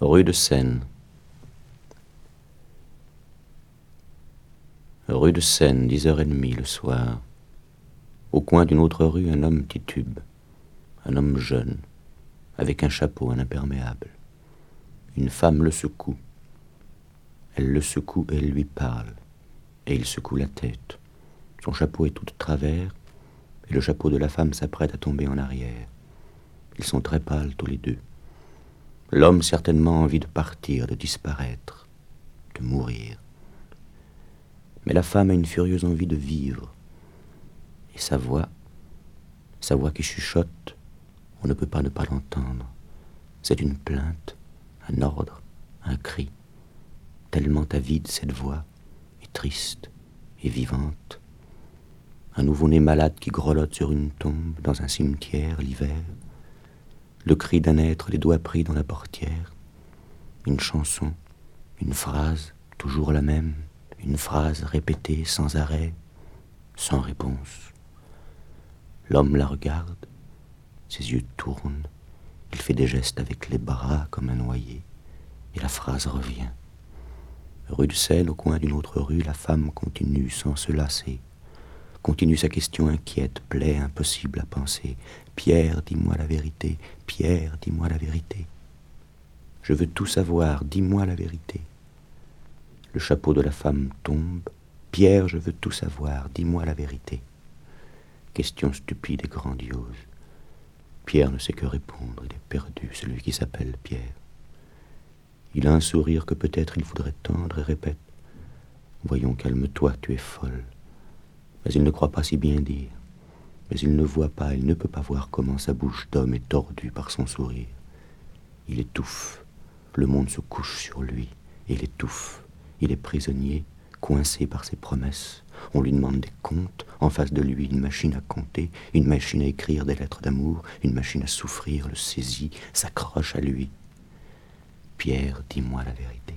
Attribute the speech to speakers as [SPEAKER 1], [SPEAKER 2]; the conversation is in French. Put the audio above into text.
[SPEAKER 1] Rue de Seine. Rue de Seine, 10h30 le soir. Au coin d'une autre rue, un homme titube, un homme jeune, avec un chapeau, un imperméable. Une femme le secoue. Elle le secoue et elle lui parle, et il secoue la tête. Son chapeau est tout de travers, et le chapeau de la femme s'apprête à tomber en arrière. Ils sont très pâles tous les deux. L'homme certainement a envie de partir, de disparaître, de mourir. Mais la femme a une furieuse envie de vivre. Et sa voix qui chuchote, on ne peut pas ne pas l'entendre. C'est une plainte, un ordre, un cri. Tellement avide cette voix, et triste, et vivante. Un nouveau-né malade qui grelotte sur une tombe, dans un cimetière, l'hiver. Le cri d'un être, les doigts pris dans la portière. Une chanson, une phrase, toujours la même. Une phrase répétée sans arrêt, sans réponse. L'homme la regarde, ses yeux tournent, il fait des gestes avec les bras comme un noyé, et la phrase revient. Rue de Seine, au coin d'une autre rue, la femme continue sans se lasser, continue sa question inquiète, plaie impossible à penser. Pierre, dis-moi la vérité, Pierre, dis-moi la vérité. Je veux tout savoir, dis-moi la vérité. Le chapeau de la femme tombe. Pierre, je veux tout savoir, dis-moi la vérité. Question stupide et grandiose. Pierre ne sait que répondre, il est perdu, celui qui s'appelle Pierre. Il a un sourire que peut-être il voudrait tendre et répète. Voyons, calme-toi, tu es folle. Mais il ne croit pas si bien dire. Mais il ne voit pas, il ne peut pas voir comment sa bouche d'homme est tordue par son sourire. Il étouffe, le monde se couche sur lui, et il étouffe. Il est prisonnier, coincé par ses promesses. On lui demande des comptes, en face de lui une machine à compter, une machine à écrire des lettres d'amour, une machine à souffrir, le saisit, s'accroche à lui. Pierre, dis-moi la vérité.